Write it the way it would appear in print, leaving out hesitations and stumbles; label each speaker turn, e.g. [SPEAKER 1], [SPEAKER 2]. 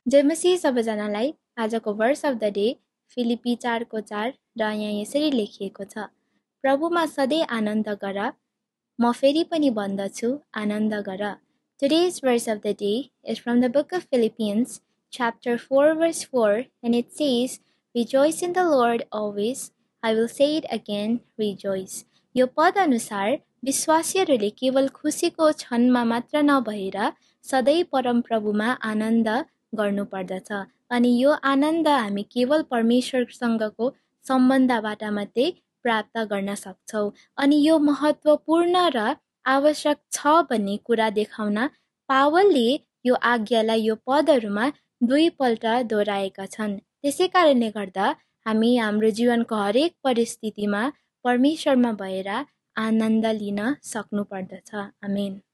[SPEAKER 1] जय मसीह सबैजनालाई। आजको वर्स अफ द डे फिलिपी 4:4 र यहाँ यसरी लेखिएको छ, प्रभुमा सधैँ आनन्द गर, म फेरि पनि भन्दछु आनन्द गर। Today's verse of the day is from the book of Philippians, chapter 4, verse 4, and it says, Rejoice in the Lord always. I will say it again, rejoice. यो पद अनुसार विश्वासीहरूले केवल खुसीको क्षणमा मात्र नभएर सधैँ परम प्रभुमा आनन्द गर्नुपर्दछ। अनि यो आनन्द हामी केवल परमेश्वरसँगको सम्बन्धबाट मात्रै प्राप्त गर्न सक्छौँ। अनि यो महत्त्वपूर्ण र आवश्यक छ भन्ने कुरा देखाउन पावलले यो आज्ञालाई यो पदहरूमा 2 पल्ट दोहोऱ्याएका छन्। त्यसै कारणले गर्दा हामी हाम्रो जीवनको हरेक परिस्थितिमा परमेश्वरमा भएर आनन्द लिन सक्नुपर्दछ। आमेन।